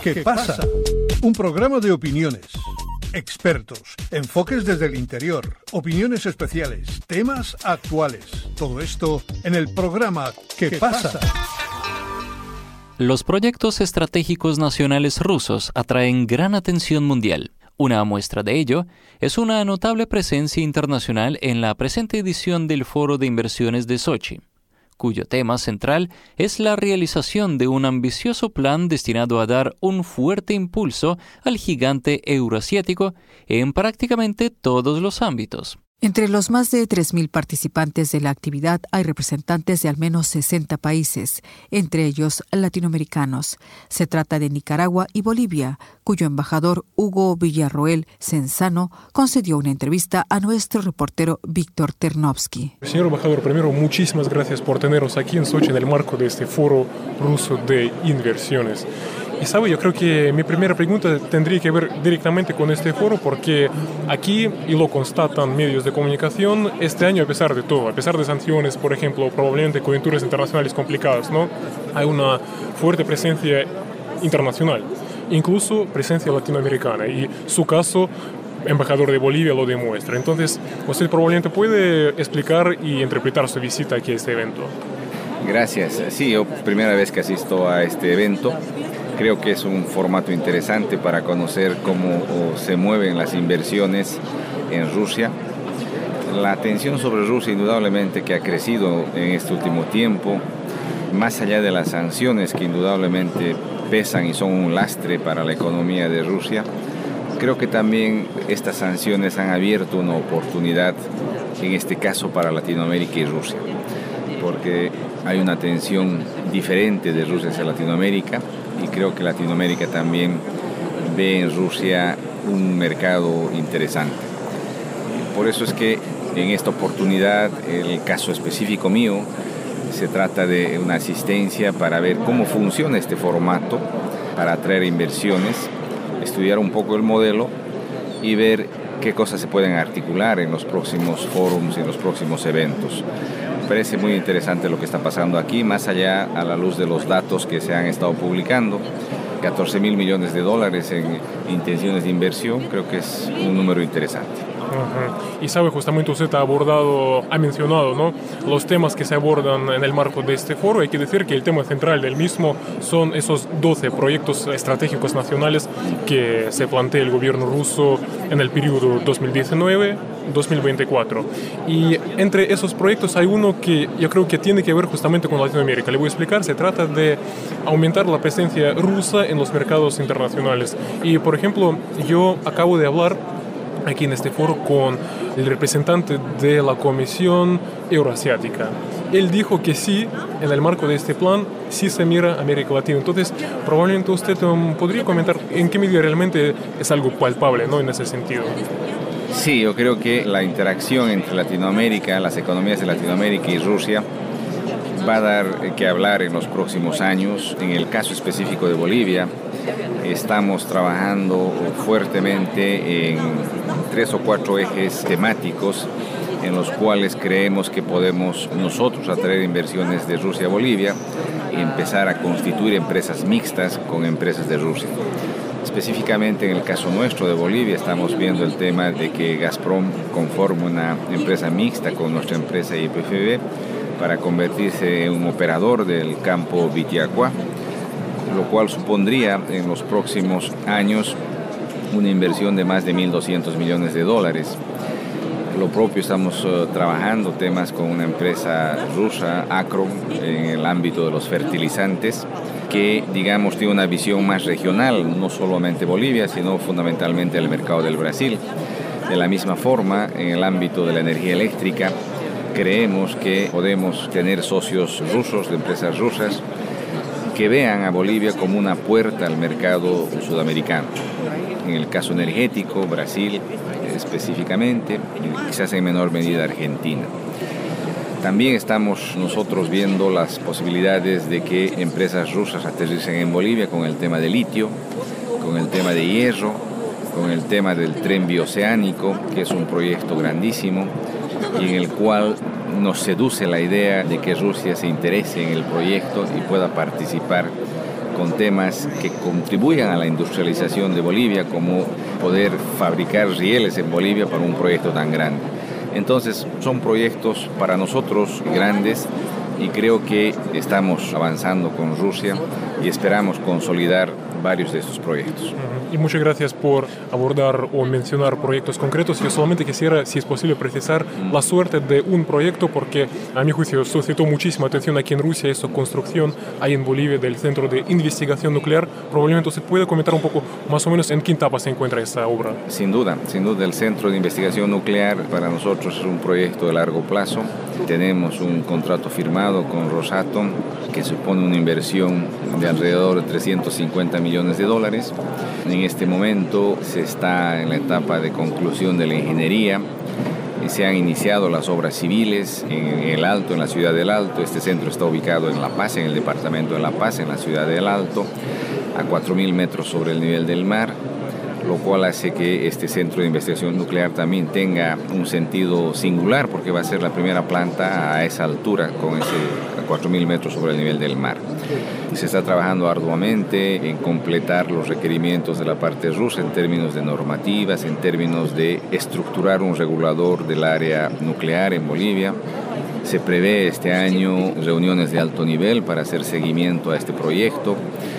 ¿Qué pasa? Un programa de opiniones, expertos, enfoques desde el interior, opiniones especiales, temas actuales. Todo esto en el programa ¿Qué pasa? Los proyectos estratégicos nacionales rusos atraen gran atención mundial. Una muestra de ello es una notable presencia internacional en la presente edición del Foro de Inversiones de Sochi, cuyo tema central es la realización de un ambicioso plan destinado a dar un fuerte impulso al gigante euroasiático en prácticamente todos los ámbitos. Entre los más de 3.000 participantes de la actividad hay representantes de al menos 60 países, entre ellos latinoamericanos. Se trata de Nicaragua y Bolivia, cuyo embajador Hugo Villarroel Cenzano concedió una entrevista a nuestro reportero Víctor Ternovsky. Señor embajador, primero muchísimas gracias por tenernos aquí en Sochi en el marco de este foro ruso de inversiones. Y sabe, yo creo que mi primera pregunta tendría que ver directamente con este foro, porque aquí, y lo constatan medios de comunicación, este año, a pesar de todo, a pesar de sanciones, por ejemplo, probablemente coyunturas internacionales complicadas, ¿no?, hay una fuerte presencia internacional, incluso presencia latinoamericana, y su caso, embajador de Bolivia, lo demuestra. Entonces, usted probablemente puede explicar y interpretar su visita aquí a este evento. Gracias. Sí, yo primera vez que asisto a este evento. Creo que es un formato interesante para conocer cómo se mueven las inversiones en Rusia. La atención sobre Rusia indudablemente que ha crecido en este último tiempo, más allá de las sanciones que indudablemente pesan y son un lastre para la economía de Rusia. Creo que también estas sanciones han abierto una oportunidad, en este caso para Latinoamérica y Rusia, porque hay una atención diferente de Rusia hacia Latinoamérica, y creo que Latinoamérica también ve en Rusia un mercado interesante. Por eso es que en esta oportunidad, el caso específico mío, se trata de una asistencia para ver cómo funciona este formato, para atraer inversiones, estudiar un poco el modelo y ver qué cosas se pueden articular en los próximos forums y en los próximos eventos. Me parece muy interesante lo que está pasando aquí, más allá a la luz de los datos que se han estado publicando. 14.000 millones de dólares en intenciones de inversión, creo que es un número interesante. Y sabe, justamente usted ha mencionado, ¿no?, los temas que se abordan en el marco de este foro. Hay que decir que el tema central del mismo son esos 12 proyectos estratégicos nacionales que se plantea el gobierno ruso en el periodo 2019-2024. Y entre esos proyectos hay uno que yo creo que tiene que ver justamente con Latinoamérica. Le voy a explicar. Se trata de aumentar la presencia rusa en los mercados internacionales. Y, por ejemplo, yo acabo de hablar aquí en este foro con el representante de la Comisión Euroasiática. Él dijo que sí, en el marco de este plan, sí se mira América Latina. Entonces, probablemente usted podría comentar en qué medida realmente es algo palpable, ¿no?, en ese sentido. Sí, yo creo que la interacción entre Latinoamérica, las economías de Latinoamérica y Rusia va a dar que hablar en los próximos años. En el caso específico de Bolivia, estamos trabajando fuertemente en 3 o 4 ejes temáticos en los cuales creemos que podemos nosotros atraer inversiones de Rusia a Bolivia y empezar a constituir empresas mixtas con empresas de Rusia. Específicamente en el caso nuestro de Bolivia estamos viendo el tema de que Gazprom conforme una empresa mixta con nuestra empresa YPFB para convertirse en un operador del campo Vitiaqua, lo cual supondría en los próximos años una inversión de más de 1.200 millones de dólares. Lo propio estamos trabajando temas con una empresa rusa, Akrom, en el ámbito de los fertilizantes, que digamos tiene una visión más regional, no solamente Bolivia, sino fundamentalmente el mercado del Brasil. De la misma forma, en el ámbito de la energía eléctrica, creemos que podemos tener socios rusos, de empresas rusas, que vean a Bolivia como una puerta al mercado sudamericano. En el caso energético, Brasil específicamente, quizás en menor medida Argentina. También estamos nosotros viendo las posibilidades de que empresas rusas aterricen en Bolivia con el tema de litio, con el tema de hierro, con el tema del tren bioceánico, que es un proyecto grandísimo y en el cual nos seduce la idea de que Rusia se interese en el proyecto y pueda participar con temas que contribuyan a la industrialización de Bolivia, como poder fabricar rieles en Bolivia para un proyecto tan grande. Entonces, son proyectos para nosotros grandes y creo que estamos avanzando con Rusia y esperamos consolidar varios de estos proyectos. Y muchas gracias por abordar o mencionar proyectos concretos. Yo solamente quisiera, si es posible, precisar la suerte de un proyecto, porque a mi juicio suscitó muchísima atención aquí en Rusia esta construcción ahí en Bolivia del Centro de Investigación Nuclear. Probablemente usted puede comentar un poco más o menos en qué etapa se encuentra esta obra. Sin duda, el Centro de Investigación Nuclear para nosotros es un proyecto de largo plazo. Tenemos un contrato firmado con Rosatom que supone una inversión de alrededor de $350 millones. En este momento se está en la etapa de conclusión de la ingeniería y se han iniciado las obras civiles en El Alto, en la ciudad del Alto. Este centro está ubicado en La Paz, en el departamento de La Paz, en la ciudad del Alto, a 4.000 metros sobre el nivel del mar, lo cual hace que este centro de investigación nuclear también tenga un sentido singular, porque va a ser la primera planta a esa altura, con ese a 4.000 metros sobre el nivel del mar. Se está trabajando arduamente en completar los requerimientos de la parte rusa en términos de normativas, en términos de estructurar un regulador del área nuclear en Bolivia. Se prevé este año reuniones de alto nivel para hacer seguimiento a este proyecto.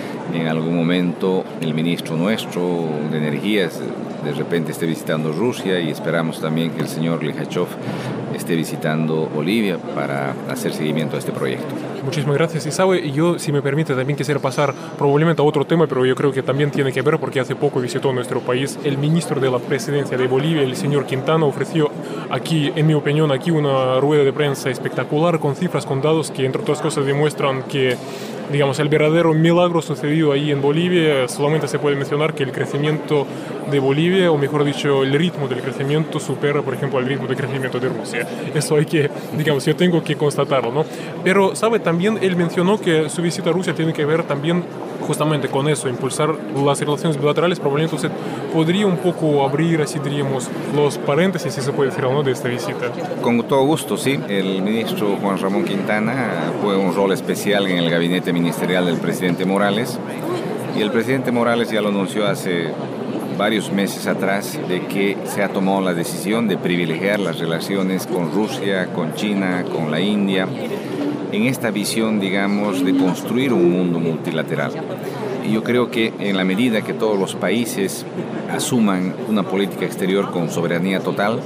En algún momento el ministro nuestro de Energías de repente esté visitando Rusia y esperamos también que el señor Likhachov esté visitando Bolivia para hacer seguimiento a este proyecto. Muchísimas gracias. Y sabe, yo, si me permite, también quisiera pasar probablemente a otro tema, pero yo creo que también tiene que ver porque hace poco visitó nuestro país el ministro de la presidencia de Bolivia, el señor Quintana, ofreció aquí, en mi opinión, aquí una rueda de prensa espectacular con cifras, con datos que, entre otras cosas, demuestran que, digamos, el verdadero milagro sucedido ahí en Bolivia. Solamente se puede mencionar que el crecimiento de Bolivia, o mejor dicho, el ritmo del crecimiento supera, por ejemplo, el ritmo de crecimiento de Rusia. Eso hay que, digamos, yo tengo que constatarlo, ¿no? Pero, ¿sabe? También él mencionó que su visita a Rusia tiene que ver también justamente con eso, impulsar las relaciones bilaterales. Probablemente usted podría un poco abrir, así diríamos, los paréntesis, si se puede decir o no, de esta visita. Con todo gusto, sí. El ministro Juan Ramón Quintana juega un rol especial en el gabinete ministerial del presidente Morales, y el presidente Morales ya lo anunció hace varios meses atrás de que se ha tomado la decisión de privilegiar las relaciones con Rusia, con China, con la India, en esta visión, digamos, de construir un mundo multilateral. Y yo creo que en la medida que todos los países asuman una política exterior con soberanía total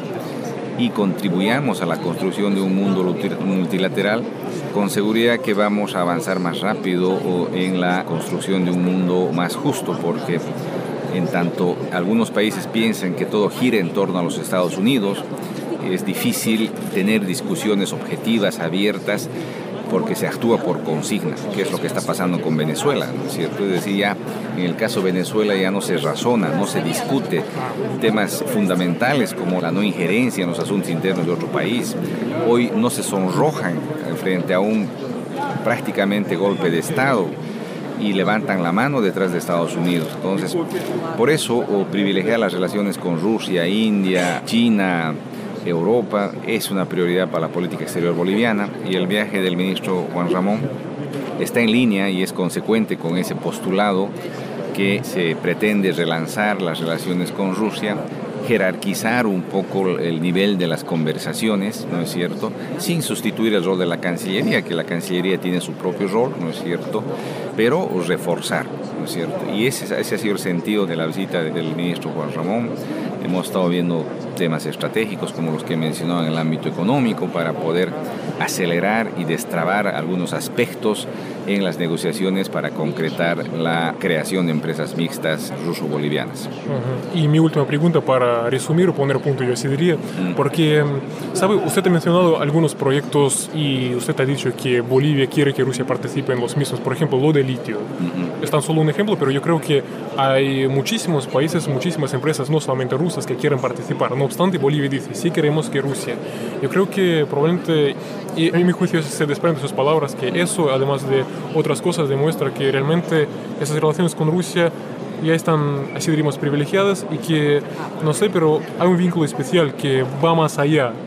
y contribuyamos a la construcción de un mundo multilateral, con seguridad que vamos a avanzar más rápido en la construcción de un mundo más justo, porque en tanto algunos países piensan que todo gira en torno a los Estados Unidos, es difícil tener discusiones objetivas, abiertas, porque se actúa por consigna, que es lo que está pasando con Venezuela, ¿no es cierto? Es decir, ya en el caso de Venezuela ya no se razona, no se discute temas fundamentales como la no injerencia en los asuntos internos de otro país. Hoy no se sonrojan frente a un prácticamente golpe de Estado y levantan la mano detrás de Estados Unidos. Entonces, por eso privilegiar las relaciones con Rusia, India, China, Europa es una prioridad para la política exterior boliviana, y el viaje del ministro Juan Ramón está en línea y es consecuente con ese postulado que se pretende relanzar las relaciones con Rusia, jerarquizar un poco el nivel de las conversaciones, ¿no es cierto?, sin sustituir el rol de la Cancillería, que la Cancillería tiene su propio rol, ¿no es cierto?, pero reforzar, ¿no es cierto? Y ese ha sido el sentido de la visita del ministro Juan Ramón. Hemos estado viendo temas estratégicos como los que mencionó en el ámbito económico para poder acelerar y destrabar algunos aspectos en las negociaciones para concretar la creación de empresas mixtas ruso-bolivianas. Y mi última pregunta para resumir o poner punto, yo así diría, porque, ¿sabe? Usted ha mencionado algunos proyectos y usted ha dicho que Bolivia quiere que Rusia participe en los mismos, por ejemplo, lo de litio. Es tan solo un ejemplo, pero yo creo que hay muchísimos países, muchísimas empresas, no solamente rusas, que quieren participar. No obstante, Bolivia dice, sí queremos que Rusia. Yo creo que probablemente, y en mi juicio se desprende de sus palabras, que eso, además de otras cosas, demuestra que realmente esas relaciones con Rusia ya están, así diríamos, privilegiadas, y que, no sé, pero hay un vínculo especial que va más allá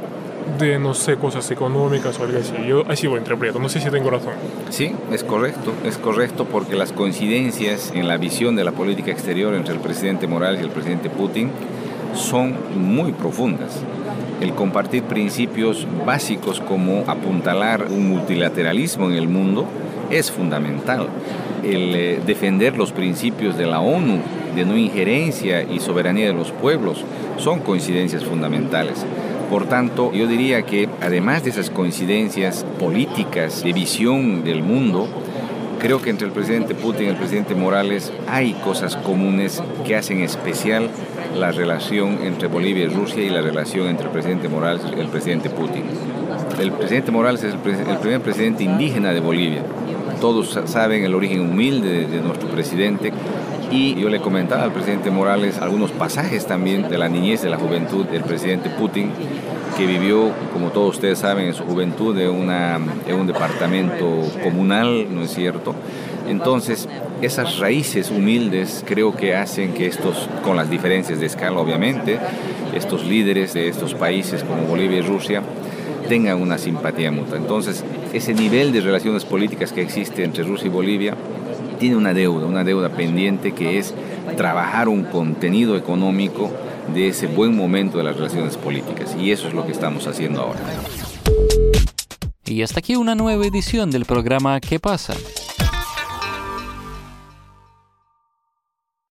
de, no sé, cosas económicas o algo así. Yo así lo interpreto, no sé si tengo razón. Sí, es correcto porque las coincidencias en la visión de la política exterior entre el presidente Morales y el presidente Putin son muy profundas. El compartir principios básicos como apuntalar un multilateralismo en el mundo es fundamental. El defender los principios de la ONU de no injerencia y soberanía de los pueblos son coincidencias fundamentales. Por tanto, yo diría que además de esas coincidencias políticas de visión del mundo, creo que entre el presidente Putin y el presidente Morales hay cosas comunes que hacen especial la relación entre Bolivia y Rusia y la relación entre el presidente Morales y el presidente Putin. El presidente Morales es el primer presidente indígena de Bolivia. Todos saben el origen humilde de nuestro presidente y yo le comentaba al presidente Morales algunos pasajes también de la niñez, de la juventud del presidente Putin, que vivió, como todos ustedes saben, en su juventud en un departamento comunal, ¿no es cierto? Entonces, esas raíces humildes creo que hacen que estos, con las diferencias de escala obviamente, estos líderes de estos países como Bolivia y Rusia, tengan una simpatía mutua. Entonces, ese nivel de relaciones políticas que existe entre Rusia y Bolivia tiene una deuda pendiente que es trabajar un contenido económico de ese buen momento de las relaciones políticas. Y eso es lo que estamos haciendo ahora. Y hasta aquí una nueva edición del programa ¿Qué pasa?